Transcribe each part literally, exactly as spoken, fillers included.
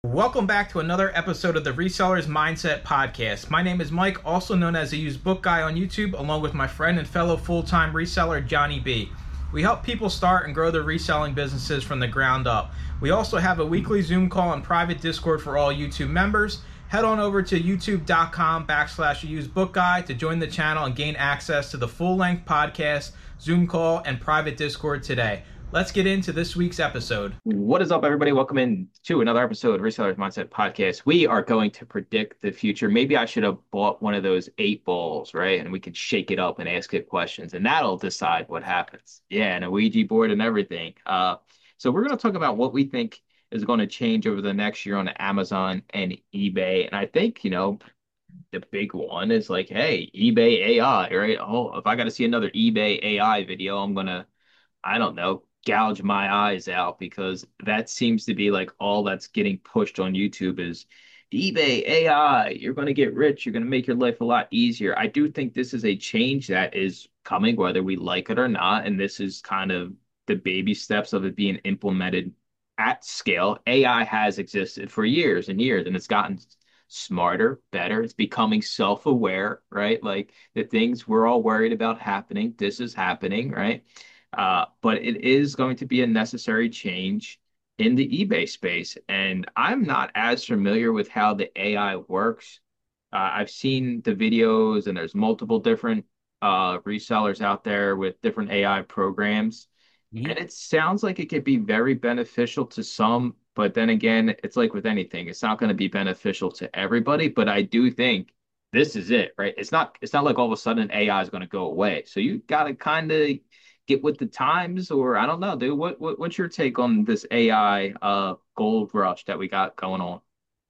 Welcome back to another episode of the Resellers Mindset Podcast. My name is Mike, also known as the Used Book Guy on YouTube, along with my friend and fellow full-time reseller, Johnny B. We help people start and grow their reselling businesses from the ground up. We also have a weekly Zoom call and private Discord for all YouTube members. Head on over to youtube.com backslash used book guy to join the channel and gain access to the full-length podcast, Zoom call, and private Discord today. Let's get into this week's episode. What is up, everybody? Welcome in to another episode of Resellers Mindset Podcast. We are going to predict the future. Maybe I should have bought one of those eight balls, right? And we could shake it up and ask it questions, and that'll decide what happens. Yeah, and a Ouija board and everything. Uh, so we're going to talk about what we think is going to change over the next year on Amazon and eBay. And I think, you know, the big one is like, hey, eBay A I, right? Oh, if I got to see another eBay A I video, I'm gonna I don't know, gouge my eyes out because that seems to be like all that's getting pushed on YouTube is eBay A I. You're going to get rich. You're going to make your life a lot easier. I do think this is a change that is coming, whether we like it or not. And this is kind of the baby steps of it being implemented at scale. A I has existed for years and years, and it's gotten smarter, better. It's becoming self-aware, right? Like the things we're all worried about happening, this is happening, right? Uh, but it is going to be a necessary change in the eBay space. And I'm not as familiar with how the A I works. Uh, I've seen the videos, and there's multiple different uh, resellers out there with different A I programs. And Mhm. it sounds like it could be very beneficial to some, but then again, it's like with anything, it's not going to be beneficial to everybody. But I do think this is it, right? It's not it's not like all of a sudden A I is going to go away. So you got to kind of get with the times, or I don't know, dude. What, what what's your take on this A I uh gold rush that we got going on?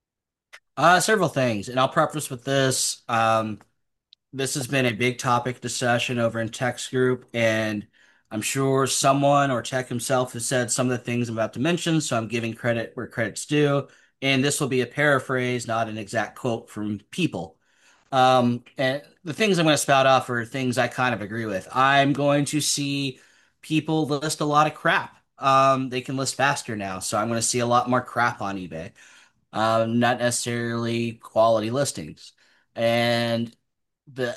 Uh, several things, and I'll preface with this. Um, this has been a big topic discussion over in Tech's group, and I'm sure someone or Tech himself has said some of the things I'm about to mention, so I'm giving credit where credit's due. And this will be a paraphrase, not an exact quote from people. Um, and the things I'm going to spout off are things I kind of agree with. I'm going to see people list a lot of crap. Um, they can list faster now, so I'm going to see a lot more crap on eBay. Um, not necessarily quality listings. And the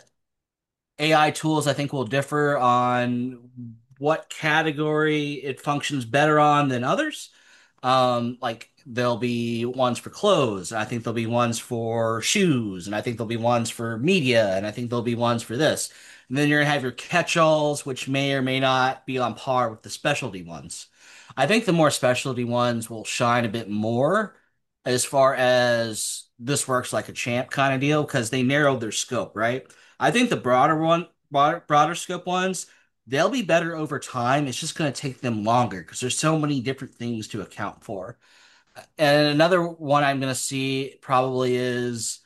A I tools, I think, will differ on what category it functions better on than others. Um, like there'll be ones for clothes, and I think there'll be ones for shoes, and I think there'll be ones for media, and I think there'll be ones for this. And then you're gonna have your catch-alls, which may or may not be on par with the specialty ones. I think the more specialty ones will shine a bit more as far as this works like a champ kind of deal because they narrowed their scope, right? I think the broader one, broader, broader scope ones, they'll be better over time. It's just going to take them longer because there's so many different things to account for. And another one I'm going to see probably is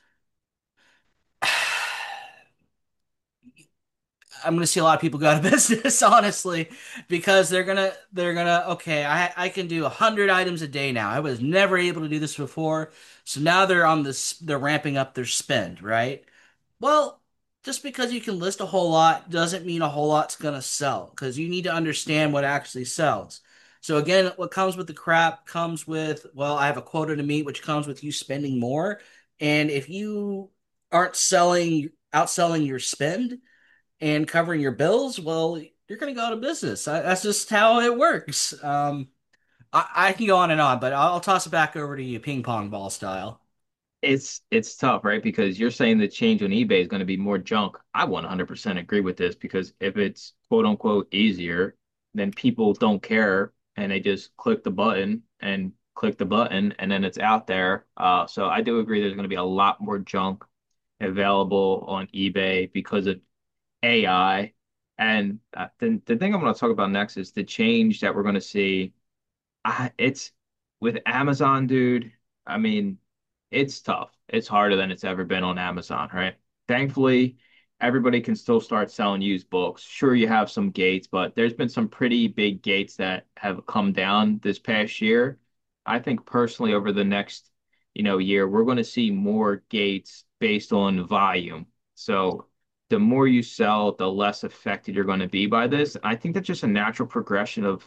I'm going to see a lot of people go out of business, honestly, because they're gonna they're gonna okay, I I can do a hundred items a day now. I was never able to do this before, so now they're on this they're ramping up their spend, right? Well, just because you can list a whole lot doesn't mean a whole lot's gonna sell because you need to understand what actually sells. So again, what comes with the crap comes with, well, I have a quota to meet, which comes with you spending more. And if you aren't selling, outselling your spend and covering your bills, well, you're gonna go out of business. That's just how it works. Um, I, I can go on and on, but I'll toss it back over to you, ping pong ball style. It's it's tough, right? Because you're saying the change on eBay is going to be more junk. I one hundred percent agree with this because if it's quote unquote easier, then people don't care and they just click the button and click the button and then it's out there. Uh, so I do agree there's going to be a lot more junk available on eBay because of A I. And uh, the the thing I'm going to talk about next is the change that we're going to see. I, it's with Amazon, dude. I mean, it's tough. It's harder than it's ever been on Amazon, right? Thankfully, everybody can still start selling used books. Sure, you have some gates, but there's been some pretty big gates that have come down this past year. I think personally, over the next, you know, year, we're going to see more gates based on volume. So the more you sell, the less affected you're going to be by this. I think that's just a natural progression of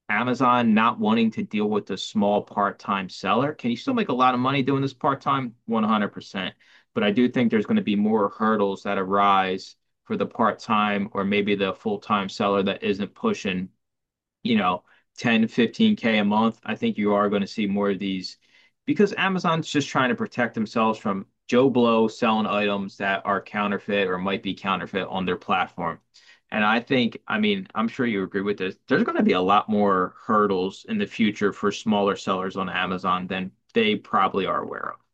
Amazon not wanting to deal with the small part-time seller. Can you still make a lot of money doing this part-time? one hundred percent. But I do think there's going to be more hurdles that arise for the part-time or maybe the full-time seller that isn't pushing, you know, ten, fifteen K a month. I think you are going to see more of these because Amazon's just trying to protect themselves from Joe Blow selling items that are counterfeit or might be counterfeit on their platform. And I think, I mean, I'm sure you agree with this. There's going to be a lot more hurdles in the future for smaller sellers on Amazon than they probably are aware of.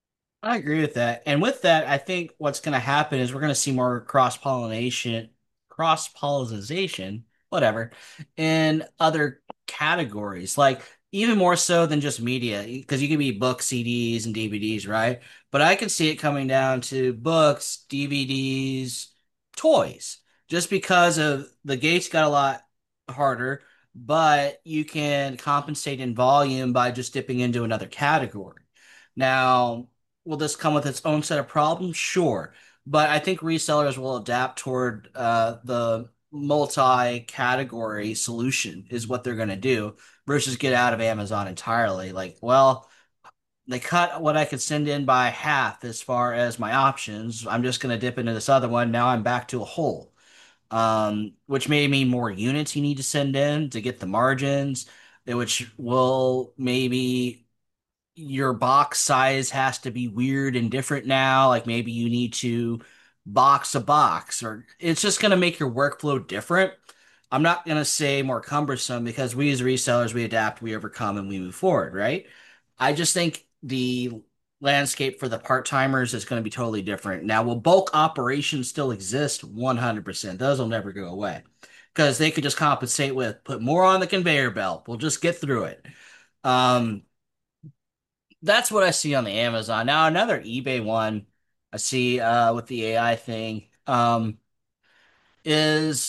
I agree with that. And with that, I think what's going to happen is we're going to see more cross-pollination, cross-pollination, whatever, in other categories, like even more so than just media, because you can be books, C Ds, and D V Ds, right? But I can see it coming down to books, D V Ds, toys, just because of the gates got a lot harder, but you can compensate in volume by just dipping into another category. Now, will this come with its own set of problems? Sure. But I think resellers will adapt toward uh, the multi-category solution is what they're going to do versus get out of Amazon entirely. Like, well, they cut what I could send in by half as far as my options. I'm just going to dip into this other one. Now I'm back to a hole, um, which may mean more units you need to send in to get the margins, which will maybe your box size has to be weird and different now. Like maybe you need to box a box, or it's just going to make your workflow different. I'm not going to say more cumbersome because we as resellers, we adapt, we overcome, and we move forward, right? I just think the landscape for the part-timers is going to be totally different. Now, will bulk operations still exist? one hundred percent. Those will never go away because they could just compensate with put more on the conveyor belt. We'll just get through it. Um, that's what I see on the Amazon. Now, another eBay one I see uh, with the A I thing um, is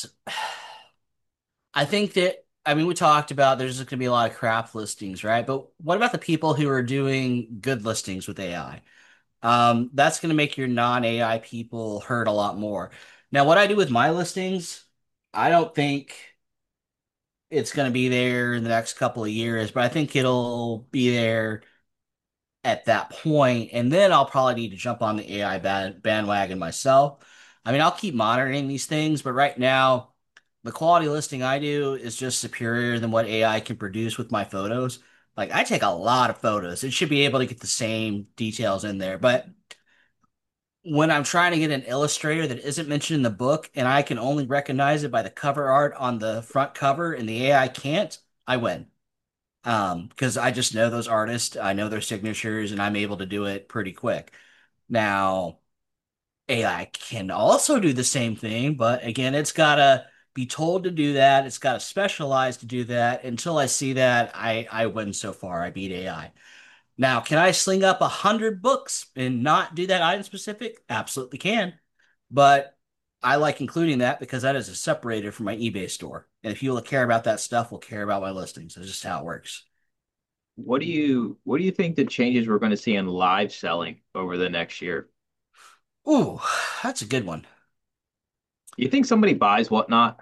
I think that, I mean, we talked about there's going to be a lot of crap listings, right? But what about the people who are doing good listings with A I? Um, that's going to make your non-A I people hurt a lot more. Now, what I do with my listings, I don't think it's going to be there in the next couple of years, but I think it'll be there at that point, and then I'll probably need to jump on the A I band bandwagon myself. I mean, I'll keep monitoring these things, but right now, the quality listing I do is just superior than what A I can produce with my photos. Like, I take a lot of photos. It should be able to get the same details in there. But when I'm trying to get an illustrator that isn't mentioned in the book and I can only recognize it by the cover art on the front cover and the A I can't, I win. Um, because I just know those artists, I know their signatures, and I'm able to do it pretty quick. Now, A I can also do the same thing, but again, it's gotta be told to do that. It's gotta specialize to do that. Until I see that, I I win so far. I beat A I. Now, can I sling up a hundred books and not do that item specific? Absolutely can. But I like including that because that is a separator from my eBay store. And if you will care about that stuff, will care about my listings. That's just how it works. What do you what do you think the changes we're going to see in live selling over the next year? Ooh, that's a good one. You think somebody buys Whatnot?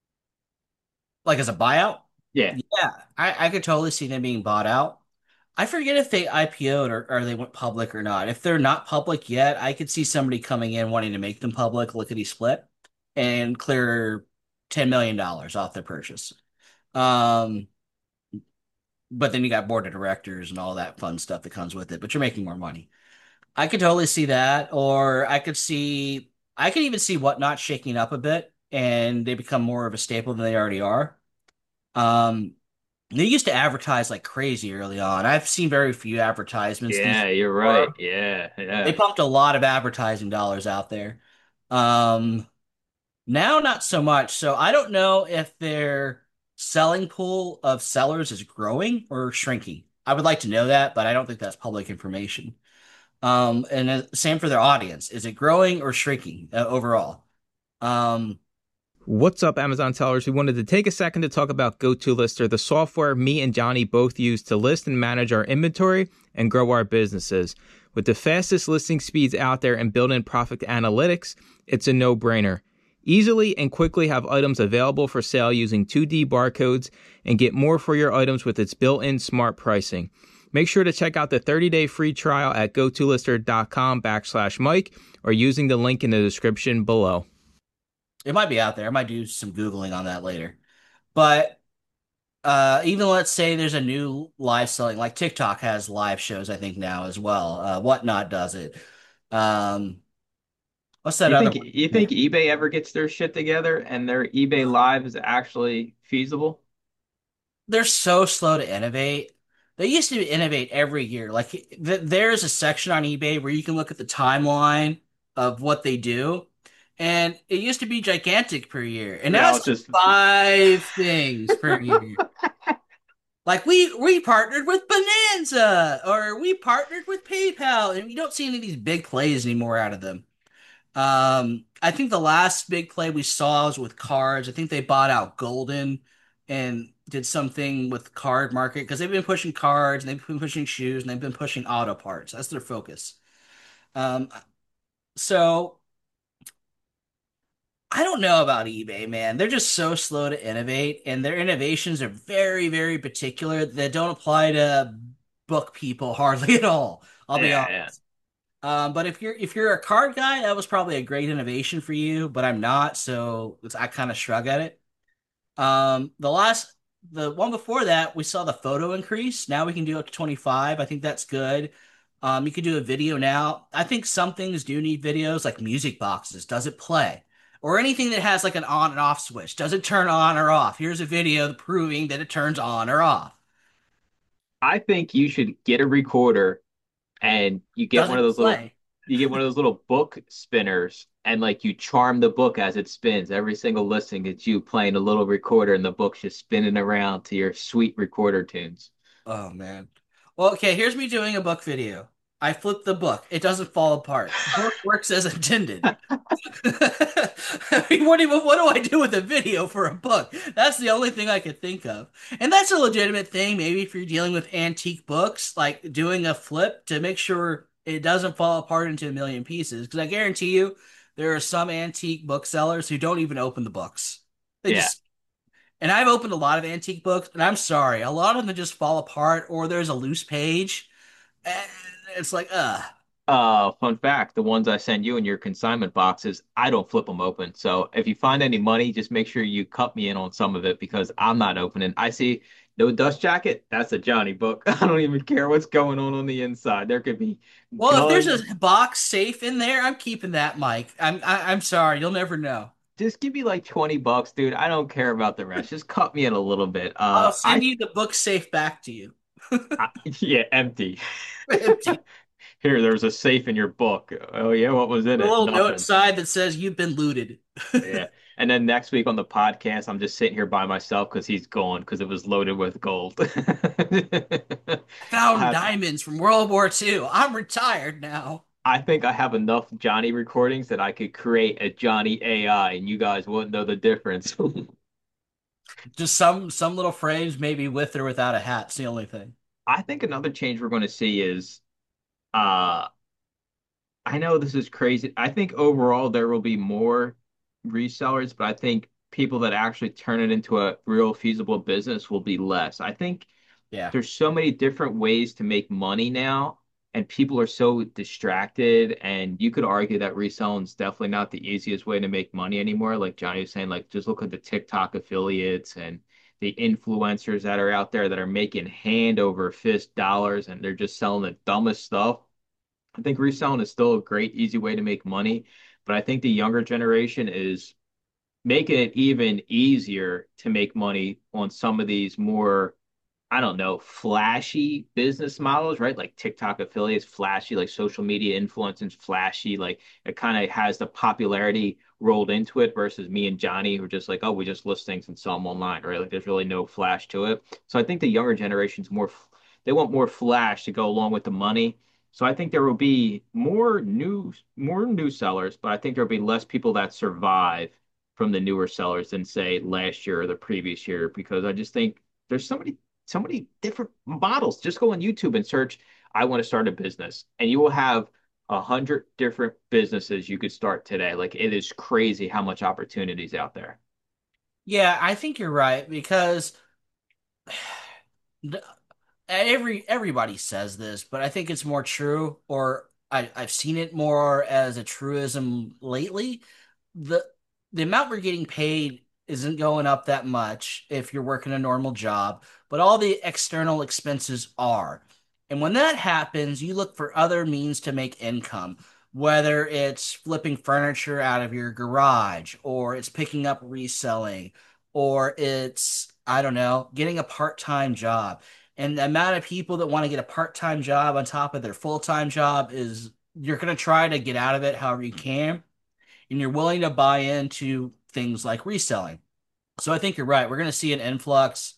Like as a buyout? Yeah. Yeah, I, I could totally see them being bought out. I forget if they I P O'd or, or they went public or not. If they're not public yet, I could see somebody coming in wanting to make them public, lickety split, and clear ten million dollars off their purchase. Um, but then you got board of directors and all that fun stuff that comes with it, but you're making more money. I could totally see that, or I could see, I could even see Whatnot shaking up a bit and they become more of a staple than they already are. Um, they used to advertise like crazy early on. I've seen very few advertisements these Yeah, you're right. days. Yeah, They yeah. pumped a lot of advertising dollars out there. Um, Now not so much. So I don't know if their selling pool of sellers is growing or shrinking. I would like to know that, but I don't think that's public information. Um, and uh, same for their audience. Is it growing or shrinking uh, overall? Um, What's up, Amazon sellers? We wanted to take a second to talk about GoToLister, the software me and Johnny both use to list and manage our inventory and grow our businesses. With the fastest listing speeds out there and built-in profit analytics, it's a no-brainer. Easily and quickly have items available for sale using two D barcodes and get more for your items with its built-in smart pricing. Make sure to check out the thirty-day free trial at gotolister.com backslash Mike or using the link in the description below. It might be out there. I might do some Googling on that later. But uh, even let's say there's a new live selling, like TikTok has live shows, I think now as well. Uh, Whatnot does it. Um, what's that You other think one? you think eBay ever gets their shit together and their eBay Live is actually feasible? They're so slow to innovate. They used to innovate every year. Like th there's a section on eBay where you can look at the timeline of what they do, and it used to be gigantic per year, and now Now it's it's like just five things per year. Like we we partnered with Bonanza or we partnered with PayPal, and you don't see any of these big plays anymore out of them. Um, I think the last big play we saw was with cards. I think they bought out Golden and did something with card market because they've been pushing cards and they've been pushing shoes and they've been pushing auto parts. That's their focus. Um, so I don't know about eBay, man. They're just so slow to innovate, and their innovations are very, very particular that don't apply to book people hardly at all. I'll be yeah, yeah. honest. Um, but if you're if you're a card guy, that was probably a great innovation for you, but I'm not, so it's, I kind of shrug at it. Um, the last the one before that, we saw the photo increase. Now we can do up to twenty-five. I think that's good. Um, you can do a video now. I think some things do need videos, like music boxes. Does it play? Or anything that has like an on and off switch. Does it turn on or off? Here's a video proving that it turns on or off. I think you should get a recorder and you get Does one of it those little play? you get one of those little book spinners and like you charm the book as it spins. Every single listing it's you playing a little recorder and the book's just spinning around to your sweet recorder tunes. Oh man. Well, okay, here's me doing a book video. I flip the book. It doesn't fall apart. Book works as intended. I mean, what do, what do I do with a video for a book? That's the only thing I could think of. And that's a legitimate thing, maybe if you're dealing with antique books, like doing a flip to make sure it doesn't fall apart into a million pieces. Because I guarantee you, there are some antique booksellers who don't even open the books. They Yeah. just and I've opened a lot of antique books, and I'm sorry, a lot of them just fall apart or there's a loose page. And it's like, uh, Uh, fun fact, the ones I send you in your consignment boxes, I don't flip them open. So if you find any money, just make sure you cut me in on some of it because I'm not opening. I see no dust jacket. That's a Johnny book. I don't even care what's going on on the inside. There could be well, if there's guns. a box safe in there, I'm keeping that, Mike. I'm I, I'm sorry, you'll never know. Just give me like twenty bucks, dude. I don't care about the rest. Just cut me in a little bit. I'll Uh, send I, you the book safe back to you. I yeah, empty. Empty. Here, there's a safe in your book. Oh yeah, what was in A it? little note Nothing. side that says you've been looted. Yeah. And then next week on the podcast, I'm just sitting here by myself because he's gone because it was loaded with gold. I'll Found have, diamonds from World War Two. I'm retired now. I think I have enough Johnny recordings that I could create a Johnny A I and you guys wouldn't know the difference. Just some some little frames, maybe with or without a hat. It's the only thing. I think another change we're going to see is uh I know this is crazy. I think overall there will be more resellers, but I think people that actually turn it into a real feasible business will be less. I think Yeah. there's so many different ways to make money now, and people are so distracted. And you could argue that reselling is definitely not the easiest way to make money anymore. Like Johnny was saying, like just look at the TikTok affiliates and the influencers that are out there that are making hand over fist dollars and they're just selling the dumbest stuff. I think reselling is still a great, easy way to make money, but I think the younger generation is making it even easier to make money on some of these more, I don't know, flashy business models, right? Like TikTok affiliates, flashy, like social media influencers, flashy, like it kind of has the popularity rolled into it versus me and Johnny who are just like, oh, we just list things and sell them online, right? Like there's really no flash to it. So I think the younger generation's more, they want more flash to go along with the money. So I think there will be more new, more new sellers, but I think there'll be less people that survive from the newer sellers than say last year or the previous year because I just think there's so many so many different models. Just go on YouTube and search, I want to start a business. And you will have a hundred different businesses you could start today. Like it is crazy how much opportunities out there. Yeah, I think you're right because every everybody says this, but I think it's more true, or I, I've seen it more as a truism lately. The the amount we're getting paid isn't going up that much if you're working a normal job, but all the external expenses are. And when that happens, you look for other means to make income, whether it's flipping furniture out of your garage, or it's picking up reselling, or it's, I don't know, getting a part-time job. And the amount of people that want to get a part-time job on top of their full-time job is you're going to try to get out of it however you can, and you're willing to buy into things like reselling. So I think you're right. We're going to see an influx.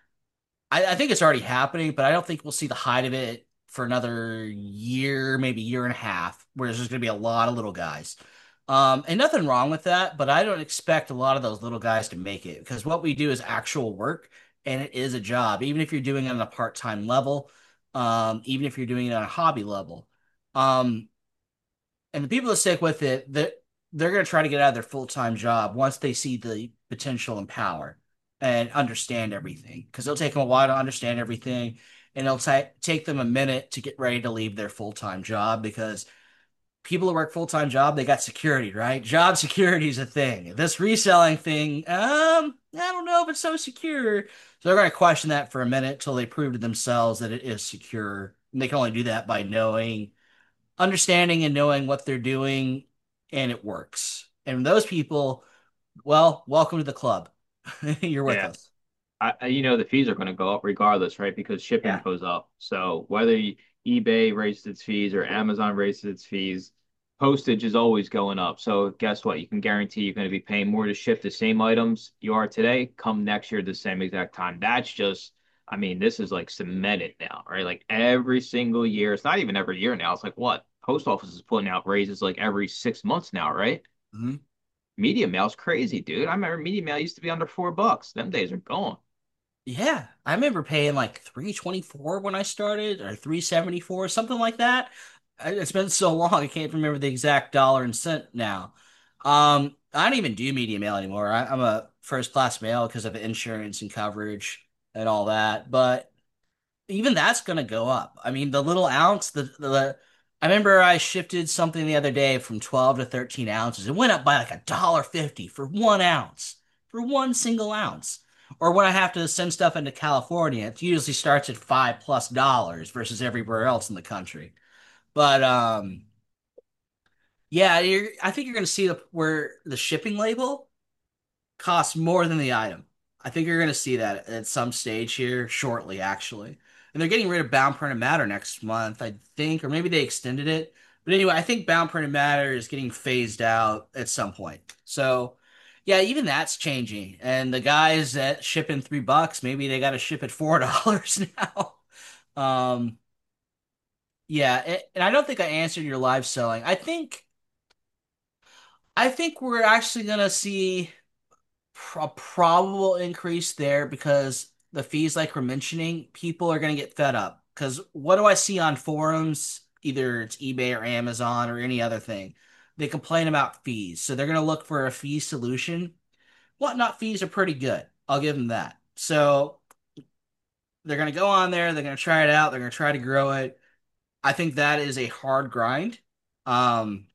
I, I think it's already happening, but I don't think we'll see the height of it for another year, maybe year and a half, where there's just going to be a lot of little guys. Um, and nothing wrong with that, but I don't expect a lot of those little guys to make it because what we do is actual work and it is a job, even if you're doing it on a part-time level, um, even if you're doing it on a hobby level. Um, and the people that stick with it, they're, they're going to try to get out of their full-time job once they see the potential and power and understand everything. Because it'll take them a while to understand everything, and it'll ta take them a minute to get ready to leave their full-time job because people who work full-time job, they got security, right? Job security is a thing. This reselling thing, um, I don't know if it's so secure. So they're going to question that for a minute till they prove to themselves that it is secure. And they can only do that by knowing understanding and knowing what they're doing and it works. And those people, well, welcome to the club. You're with Yeah. us. I, I- you know, the fees are going to go up regardless, right? Because shipping Yeah. goes up. So whether you- eBay raises its fees or Amazon raises its fees, postage is always going up. So guess what? You can guarantee you're going to be paying more to ship the same items you are today, come next year the same exact time. That's just, I mean, this is like cemented now, right? Like every single year, it's not even every year now. It's like what? Post office is putting out raises like every six months now, right? Mhm. Media mail's crazy, dude. I remember media mail used to be under four bucks. Them days are gone. Yeah. I remember paying like three twenty-four when I started or three seventy-four, something like that. I- It's been so long, I can't remember the exact dollar and cent now. Um, I don't even do media mail anymore. I, I'm a first class mail because of insurance and coverage and all that. But even that's going to go up. I mean, the little ounce, the, the I remember I shifted something the other day from twelve to thirteen ounces. It went up by like a dollar fifty for one ounce, for one single ounce. Or when I have to send stuff into California, it usually starts at five plus dollars versus everywhere else in the country. But um, yeah, you're, I think you're going to see the, where the shipping label costs more than the item. I think you're going to see that at some stage here shortly, actually. And they're getting rid of bound printed matter next month, I think, or maybe they extended it. But anyway, I think bound printed matter is getting phased out at some point. So, yeah, even that's changing. And the guys that ship in three bucks, maybe they got to ship at four dollars now. Um, yeah, a- and I don't think I answered your live selling. I think I think we're actually gonna see a probable increase there because the fees, like we're mentioning, people are going to get fed up. Because what do I see on forums? Either it's eBay or Amazon or any other thing. They complain about fees. So they're going to look for a fee solution. Whatnot fees are pretty good. I'll give them that. So they're going to go on there. They're going to try it out. They're going to try to grow it. I think that is a hard grind. Um,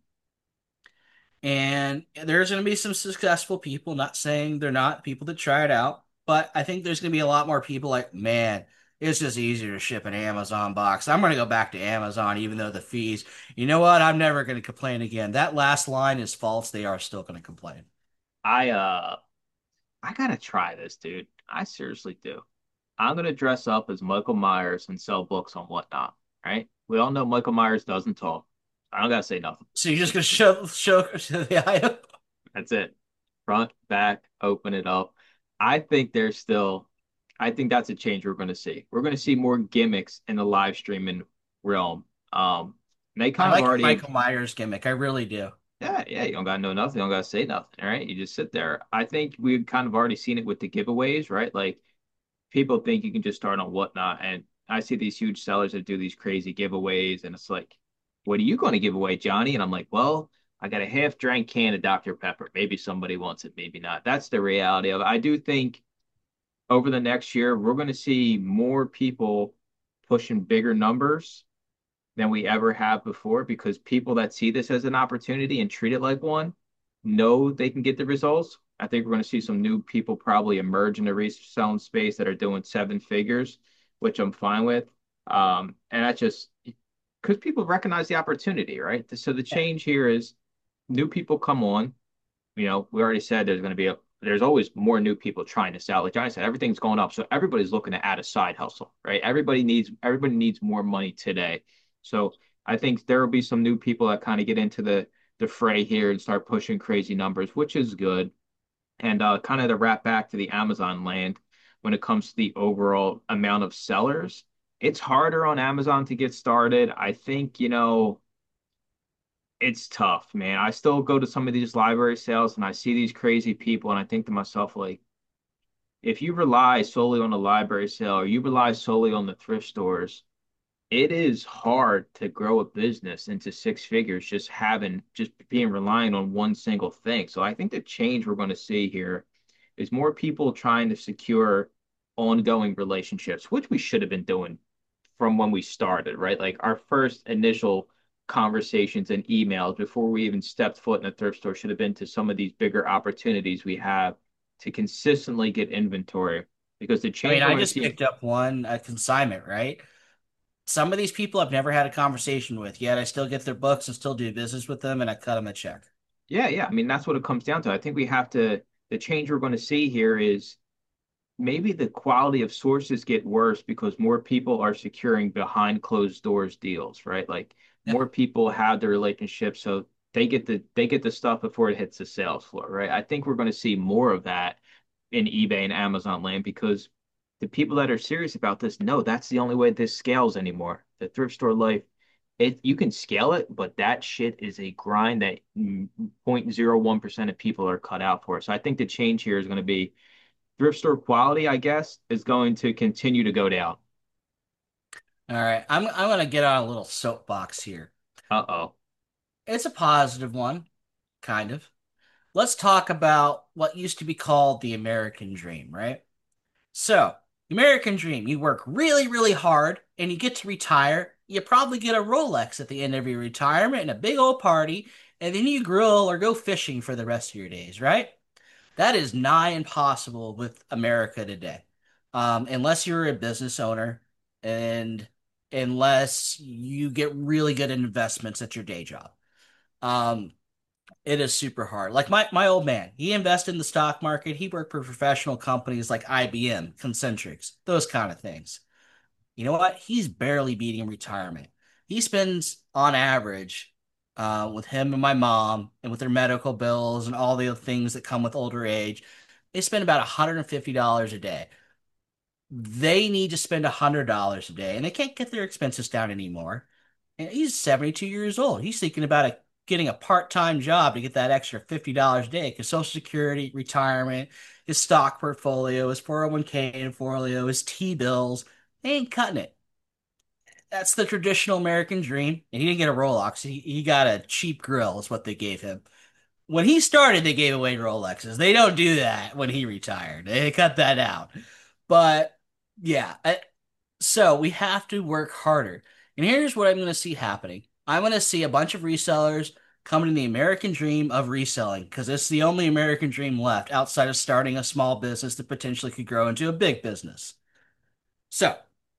And there's going to be some successful people, not saying they're not people that try it out, but I think there's going to be a lot more people like, man, it's just easier to ship an Amazon box. I'm going to go back to Amazon, even though the fees, you know what? I'm never going to complain again. That last line is false. They are still going to complain. I uh I gotta try this, dude. I seriously do. I'm gonna dress up as Michael Myers and sell books on Whatnot, right? We all know Michael Myers doesn't talk. I don't gotta say nothing. So you're It's just going just to show, show, show the item? that's it. Front, back, open it up. I think there's still I think that's a change we're gonna see. We're gonna see more gimmicks in the live streaming realm. Um, and they I kind of like your already Michael Myers gimmick. I really do. Yeah, yeah, you don't gotta know nothing, you don't gotta say nothing, all right? You just sit there. I think we've kind of already seen it with the giveaways, right? Like people think you can just start on Whatnot, and I see these huge sellers that do these crazy giveaways, and it's like what are you going to give away, Johnny? And I'm like, well, I got a half drank can of Doctor Pepper. Maybe somebody wants it, maybe not. That's the reality of it. I do think over the next year, we're going to see more people pushing bigger numbers than we ever have before because people that see this as an opportunity and treat it like one know they can get the results. I think we're going to see some new people probably emerge in the reselling space that are doing seven figures, which I'm fine with. Um, and that's just because people recognize the opportunity, right? So the Yeah. change here is new people come on. You know, we already said there's going to be a, there's always more new people trying to sell. Like Johnny said, everything's going up. So everybody's looking to add a side hustle, right? Everybody needs, everybody needs more money today. So I think there will be some new people that kind of get into the, the fray here and start pushing crazy numbers, which is good. And uh, kind of to wrap back to the Amazon land, when it comes to the overall amount of sellers, it's harder on Amazon to get started. I think, you know, it's tough, man. I still go to some of these library sales and I see these crazy people and I think to myself, like, if you rely solely on the library sale or you rely solely on the thrift stores, it is hard to grow a business into six figures just having just being reliant on one single thing. So I think the change we're going to see here is more people trying to secure ongoing relationships, which we should have been doing from when we started, right? Like our first initial conversations and emails before we even stepped foot in a thrift store should have been to some of these bigger opportunities we have to consistently get inventory because the I mean, change we're I going to just see. picked up one, a consignment, right? Some of these people I've never had a conversation with, yet I still get their books and still do business with them, and I cut them a check. Yeah, yeah. I mean, that's what it comes down to. I think we have to, the change we're going to see here is maybe the quality of sources get worse because more people are securing behind closed doors deals, right? Like Yeah. more people have the relationship, so they get the they get the stuff before it hits the sales floor, right? I think we're going to see more of that in eBay and Amazon land because the people that are serious about this know that's the only way this scales anymore. The thrift store life, it you can scale it, but that shit is a grind that zero point zero one percent of people are cut out for. So I think the change here is going to be thrift store quality, I guess, is going to continue to go down. All right, I'm I'm gonna get on a little soapbox here. Uh-oh. It's a positive one, kind of. Let's talk about what used to be called the American Dream, right? So, the American Dream, you work really, really hard and you get to retire. You probably get a Rolex at the end of your retirement and a big old party, and then you grill or go fishing for the rest of your days, right? That is nigh impossible with America today. Um, unless you're a business owner and unless you get really good investments at your day job. Um, it is super hard. Like my my old man, he invested in the stock market. He worked for professional companies like I B M, Concentrix, those kind of things. You know what? He's barely beating retirement. He spends on average, uh, with him and my mom and with their medical bills and all the things that come with older age, they spend about one hundred fifty dollars a day. They need to spend one hundred dollars a day and they can't get their expenses down anymore. And he's seventy-two years old. He's thinking about a, getting a part-time job to get that extra fifty dollars a day because Social Security, retirement, his stock portfolio, his four oh one k and portfolio, his T-bills, they ain't cutting it. That's the traditional American dream. And he didn't get a Rolex. He, he got a cheap grill, is what they gave him. When he started, they gave away Rolexes. They don't do that when he retired. They cut that out. But yeah, I, so we have to work harder. And here's what I'm going to see happening. I'm going to see a bunch of resellers coming to the American dream of reselling because it's the only American dream left outside of starting a small business that potentially could grow into a big business. So,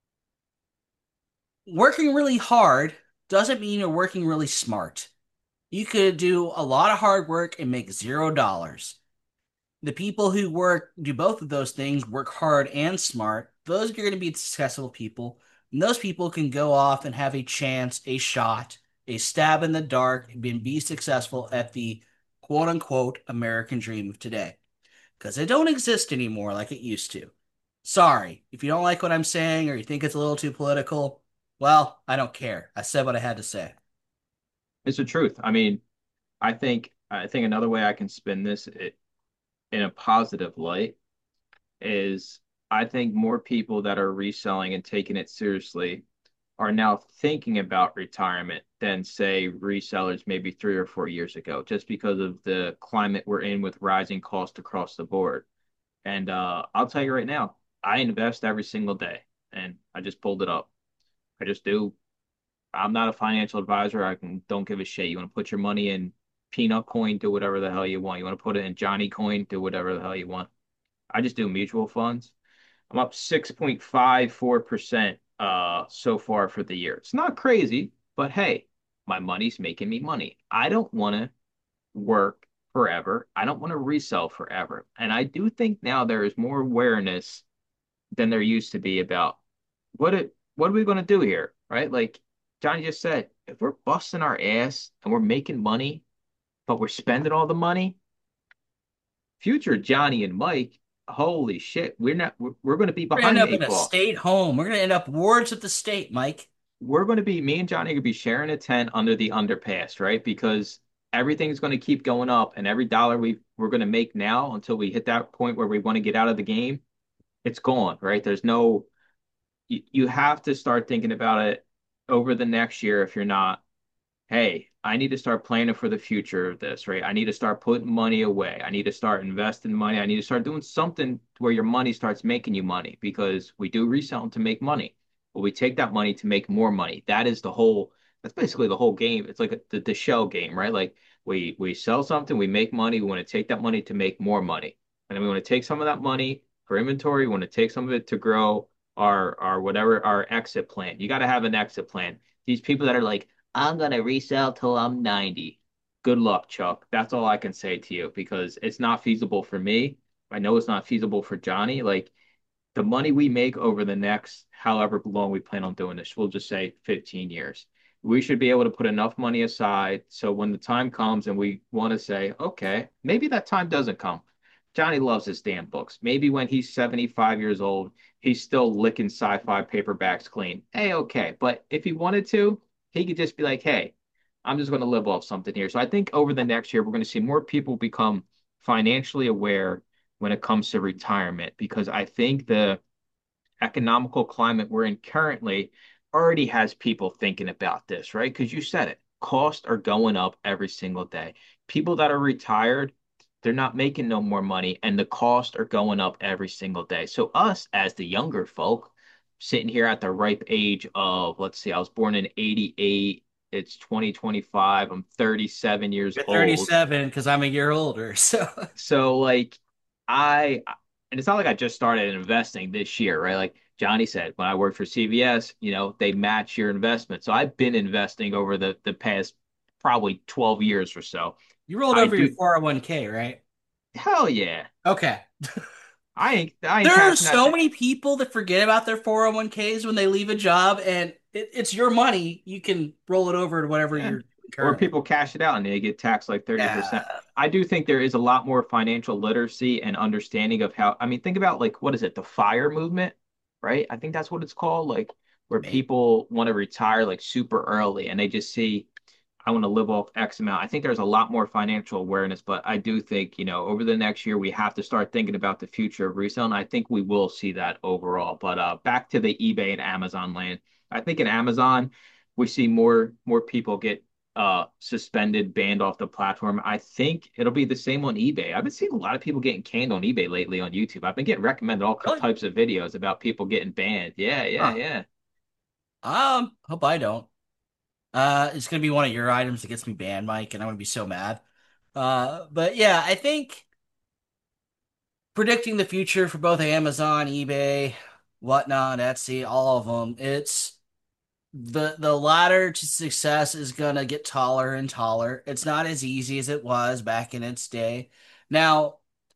working really hard doesn't mean you're working really smart. You could do a lot of hard work and make zero dollars. The people who work, do both of those things, work hard and smart, those are going to be successful people. And those people can go off and have a chance, a shot, a stab in the dark, and be successful at the quote unquote American dream of today. Because it don't exist anymore like it used to. Sorry, if you don't like what I'm saying or you think it's a little too political, well, I don't care. I said what I had to say. It's the truth. I mean, I think I think another way I can spin this it, in a positive light is I think more people that are reselling and taking it seriously are now thinking about retirement than, say, resellers maybe three or four years ago, just because of the climate we're in with rising costs across the board. And uh, I'll tell you right now, I invest every single day, and I just pulled it up. I just do. I'm not a financial advisor. I can, don't give a shit. You want to put your money in Peanut Coin, do whatever the hell you want. You want to put it in Johnny Coin, do whatever the hell you want. I just do mutual funds. I'm up six point five four percent uh so far for the year. It's not crazy, but hey, my money's making me money. I don't want to work forever. I don't want to resell forever. And I do think now there is more awareness than there used to be about what it what are we going to do here, right? Like Johnny just said, if we're busting our ass and we're making money, but we're spending all the money, future Johnny and Mike, holy shit, we're not we're, we're going to be We're gonna end behind the up in eight a ball. state home. We're gonna end up wards of the state, Mike. We're going to be me and Johnny are going to be sharing a tent under the underpass, right? Because everything's going to keep going up, and every dollar we we're going to make now until we hit that point where we want to get out of the game, it's gone, right? There's no you, you have to start thinking about it over the next year if you're not, hey, I need to start planning for the future of this, right? I need to start putting money away. I need to start investing money. I need to start doing something where your money starts making you money because we do resell to make money, but we take that money to make more money. That is the whole, that's basically the whole game. It's like a, the, the shell game, right? Like we we sell something, we make money. We want to take that money to make more money. And then we want to take some of that money for inventory. We want to take some of it to grow our our whatever our exit plan. You got to have an exit plan. These people that are like, I'm gonna resell till I'm ninety. Good luck, Chuck. That's all I can say to you because it's not feasible for me. I know it's not feasible for Johnny. Like the money we make over the next however long we plan on doing this, we'll just say fifteen years. We should be able to put enough money aside so when the time comes and we want to say, okay, maybe that time doesn't come. Johnny loves his damn books. Maybe when he's seventy-five years old, he's still licking sci-fi paperbacks clean. Hey, okay. But if he wanted to, he could just be like, hey, I'm just going to live off something here. So I think over the next year, we're going to see more people become financially aware when it comes to retirement because I think the economical climate we're in currently already has people thinking about this, right? Because you said it, costs are going up every single day. People that are retired, they're not making no more money, and the costs are going up every single day. So us as the younger folk, sitting here at the ripe age of, let's see, I was born in eighty-eight. It's twenty twenty-five. I'm thirty-seven years You're old. thirty-seven because I'm a year older. So So like I and it's not like I just started investing this year, right? Like Johnny said, when I worked for C V S, you know, they match your investment. So I've been investing over the the past probably twelve years or so. you rolled I over your do four oh one k, right? hell yeah. Okay. I ain't I ain't There are cashing that. so many people that forget about their four oh one k's when they leave a job, and it, it's your money. You can roll it over to whatever Yeah. you're doing Or currently. people cash it out and they get taxed like thirty percent. Yeah. I do think there is a lot more financial literacy and understanding of how, I mean, think about like, what is it, the FIRE movement, right? I think that's what it's called, like where Maybe. people want to retire like super early and they just see, I want to live off X amount. I think there's a lot more financial awareness, but I do think, you know, over the next year, we have to start thinking about the future of resale. And I think we will see that overall. But uh, back to the eBay and Amazon land. I think in Amazon, we see more more people get uh suspended, banned off the platform. I think it'll be the same on eBay. I've been seeing a lot of people getting canned on eBay lately on YouTube. I've been getting recommended all Really? types of videos about people getting banned. Yeah, yeah, Huh. yeah. Um, hope I don't. Uh, it's gonna be one of your items that gets me banned, Mike, and I'm gonna be so mad. Uh, but yeah, I think predicting the future for both Amazon, eBay, whatnot, Etsy, all of them, it's the the ladder to success is gonna get taller and taller. It's not as easy as it was back in its day. Now,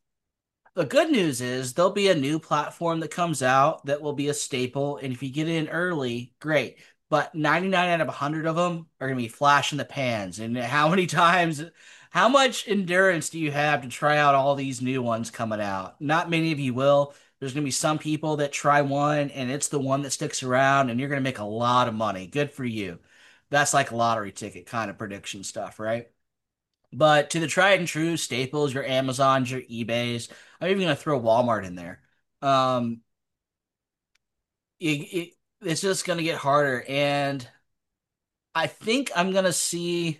the good news is there'll be a new platform that comes out that will be a staple, and if you get in early, great. But ninety-nine out of one hundred of them are going to be flash in the pans. And how many times, how much endurance do you have to try out all these new ones coming out? Not many of you will. There's going to be some people that try one and it's the one that sticks around, and you're going to make a lot of money. Good for you. That's like a lottery ticket kind of prediction stuff, right? But to the tried and true staples, your Amazons, your eBays, I'm even going to throw Walmart in there. Um, it, it, it's just going to get harder. And I think I'm going to see,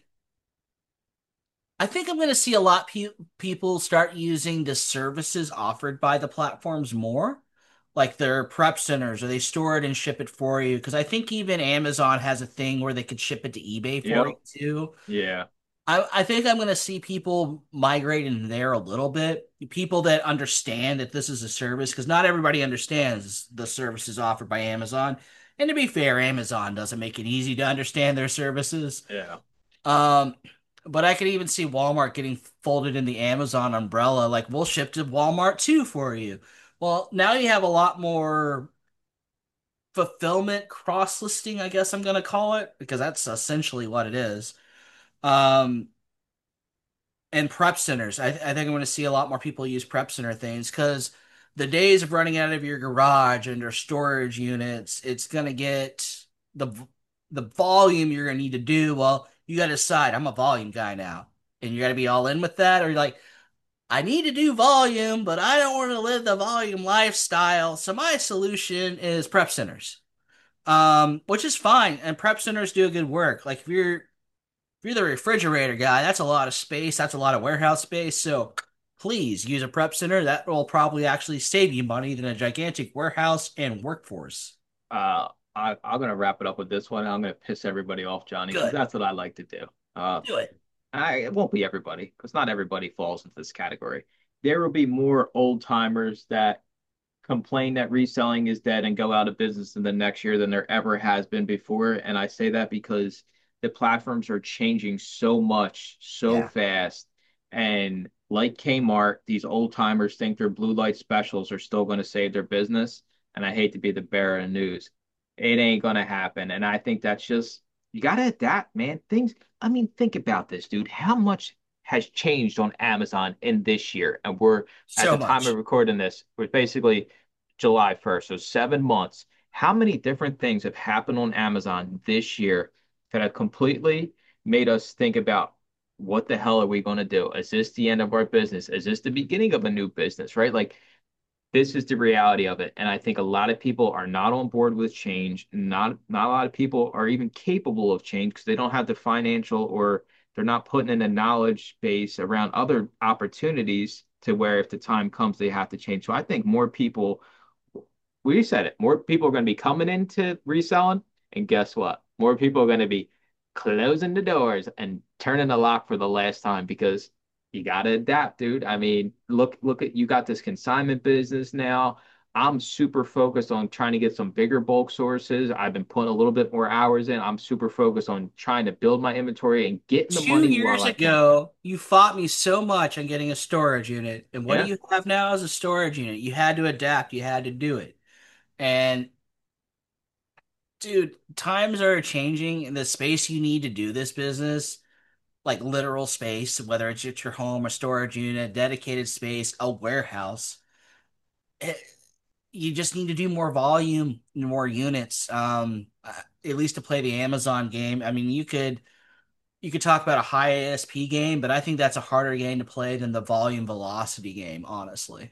I think I'm going to see a lot pe people start using the services offered by the platforms more, like their prep centers, or they store it and ship it for you. Because I think even Amazon has a thing where they could ship it to eBay for you Yep. too. Yeah. I, I think I'm going to see people migrate in there a little bit. People that understand that this is a service, because not everybody understands the services offered by Amazon. And to be fair, Amazon doesn't make it easy to understand their services. Yeah. Um, but I could even see Walmart getting folded in the Amazon umbrella. Like, we'll ship to Walmart too for you. Well, now you have a lot more fulfillment cross-listing, I guess I'm going to call it, because that's essentially what it is. Um, and prep centers. I, I think I'm going to see a lot more people use prep center things because the days of running out of your garage and your storage units, it's going to get the the volume you're going to need to do. Well, you got to decide. I'm a volume guy now, and you got to be all in with that, or you're like, I need to do volume, but I don't want to live the volume lifestyle. So my solution is prep centers, um, which is fine, and prep centers do a good work. Like if you're if you're the refrigerator guy, that's a lot of space. That's a lot of warehouse space. So please use a prep center. That will probably actually save you money than a gigantic warehouse and workforce. Uh, I, I'm gonna wrap it up with this one. I'm gonna piss everybody off, Johnny, because Good. that's what I like to do. Uh, Do it. I, it won't be everybody, because not everybody falls into this category. There will be more old timers that complain that reselling is dead and go out of business in the next year than there ever has been before. And I say that because the platforms are changing so much so Yeah. fast. And like Kmart, these old timers think their blue light specials are still going to save their business. And I hate to be the bearer of news. It ain't going to happen. And I think that's just, you got to adapt, man. Things, I mean, think about this, dude. How much has changed on Amazon in this year? And we're, at So the time of much. recording this, we're basically July first, so seven months. How many different things have happened on Amazon this year that have completely made us think about what the hell are we going to do? Is this the end of our business? Is this the beginning of a new business, right? Like, this is the reality of it. And I think a lot of people are not on board with change. Not not a lot of people are even capable of change because they don't have the financial or they're not putting in a knowledge base around other opportunities to where if the time comes they have to change. So I think more people, we said it, more people are going to be coming into reselling, and guess what? More people are going to be closing the doors and turning the lock for the last time because you got to adapt, dude. I mean, look, look at you got this consignment business now. I'm super focused on trying to get some bigger bulk sources. I've been putting a little bit more hours in. I'm super focused on trying to build my inventory and getting the Two money while years I can. ago, you fought me so much on getting a storage unit. And what do Yeah. you have now as a storage unit? You had to adapt. You had to do it. And dude, times are changing and the space you need to do this business, like literal space, whether it's at your home, a storage unit, dedicated space, a warehouse. eh, you just need to do more volume, more units. Um, uh, at least to play the Amazon game. I mean, you could you could talk about a high A S P game, but I think that's a harder game to play than the volume velocity game, honestly.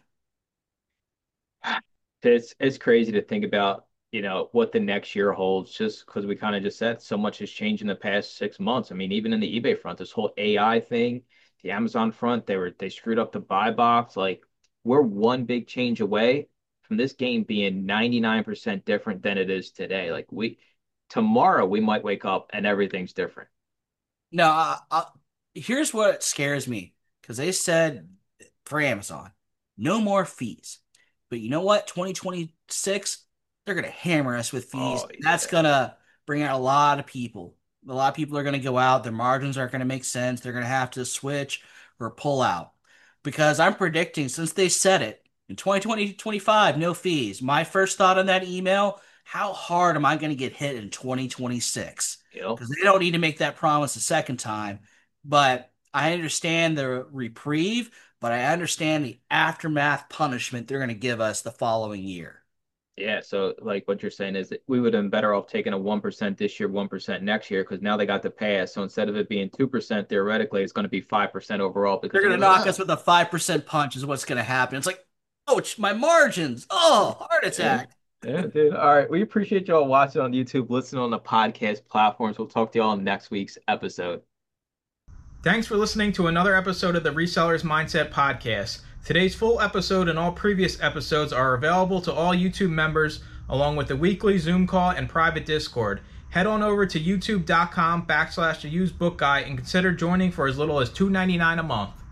It's it's crazy to think about, you know, what the next year holds, just because we kind of just said so much has changed in the past six months. I mean, even in the eBay front, this whole A I thing, the Amazon front, they were they screwed up the buy box. Like, we're one big change away from this game being ninety-nine percent different than it is today. Like, we tomorrow we might wake up and everything's different. No, I, I, here's what scares me because they said for Amazon, no more fees. But you know what? twenty twenty-six, they're going to hammer us with fees. Oh That's yeah. going to bring out a lot of people. A lot of people are going to go out. Their margins aren't going to make sense. They're going to have to switch or pull out. Because I'm predicting, since they said it in twenty twenty twenty-five, no fees. My first thought on that email, how hard am I going to get hit in twenty twenty-six? You know? Because they don't need to make that promise a second time. But I understand the reprieve, but I understand the aftermath punishment they're going to give us the following year. Yeah, so like what you're saying is that we would have been better off taking a one percent this year, one percent next year, because now they got the pass. So instead of it being two percent, theoretically, it's going to be five percent overall They're because they're going to going to be like, knock oh, us with a five percent punch, is what's going to happen. It's like, ouch, my margins. Oh, heart yeah, attack. Yeah, dude. All right. We appreciate y'all watching on YouTube, listening on the podcast platforms. We'll talk to y'all in next week's episode. Thanks for listening to another episode of the Resellers Mindset Podcast. Today's full episode and all previous episodes are available to all YouTube members, along with the weekly Zoom call and private Discord. Head on over to youtube.com backslash the used book guy and consider joining for as little as two dollars and ninety-nine cents a month.